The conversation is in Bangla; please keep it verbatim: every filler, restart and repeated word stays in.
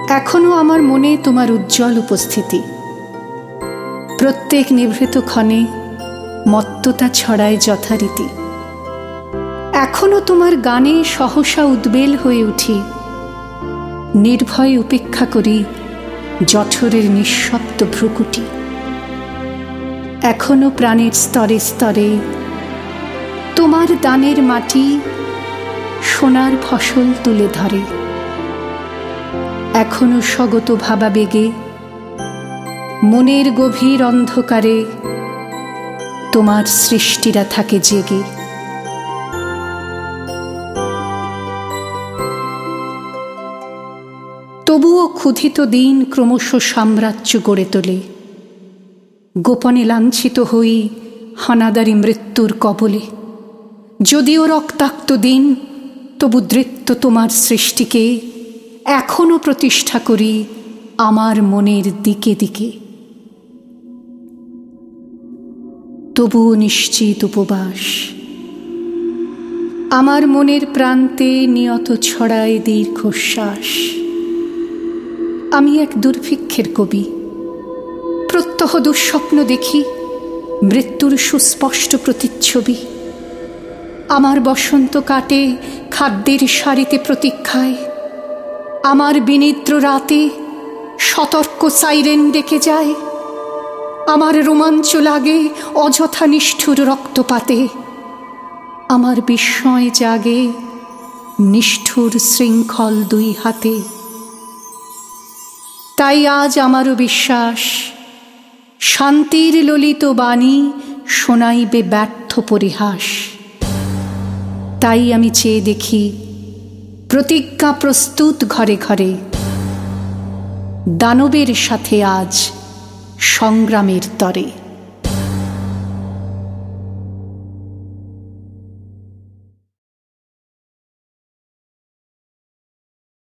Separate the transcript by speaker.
Speaker 1: এখনো আমার মনে তোমার উজ্জ্বল উপস্থিতি। প্রত্যেক নিভৃত ক্ষণে মত্ততা ছড়ায় যথারীতি। এখনো তোমার গানে সহসা উদ্বেল হয়ে উঠি, নির্ভয় উপেক্ষা করি জঠরের নিঃশব্দ ভ্রুকুটি। এখনো প্রাণের স্তরে স্তরে তোমার দানের মাটি সোনার ফসল তুলে ধরে। এখনো স্বগত ভাবাবেগে মনের গভীর অন্ধকারে তোমার সৃষ্টিরা থাকে জেগে। তবুও ক্ষুধিত দিন ক্রমশ সাম্রাজ্য গড়ে তোলে। গোপনে লাঞ্ছিত হই হানাদারি মৃত্যুর কবলে। যদিও রক্তাক্ত দিন, তবু দৃপ্ত তোমার সৃষ্টিকে এখনো প্রতিষ্ঠা করি আমার মনের দিকে দিকে। তবুও নিশ্চিত উপবাস আমার মনের প্রান্তে নিয়ত ছড়ায় দীর্ঘশ্বাস। আমি এক দুর্ভিক্ষের কবি, প্রত্যহ দুঃস্বপ্ন দেখি মৃত্যুর সুস্পষ্ট প্রতিচ্ছবি। আমার বসন্ত কাটে খাদ্যের সারিতে প্রতীক্ষায়। আমার বিনিদ্র রাতে সতর্ক সাইরেন ডেকে যায়। আমার রোমাঞ্চ লাগে অযথা নিষ্ঠুর রক্তপাতে। আমার বিস্ময় জাগে নিষ্ঠুর শৃঙ্খল দুই হাতে। তাই আজ আমারও বিশ্বাস, শান্তির ললিত বাণী শোনাইবে ব্যর্থ পরিহাস। তাই আমি চেয়ে দেখি প্রতিজ্ঞা প্রস্তুত ঘরে ঘরে, দানবের সাথে আজ সংগ্রামের তরে।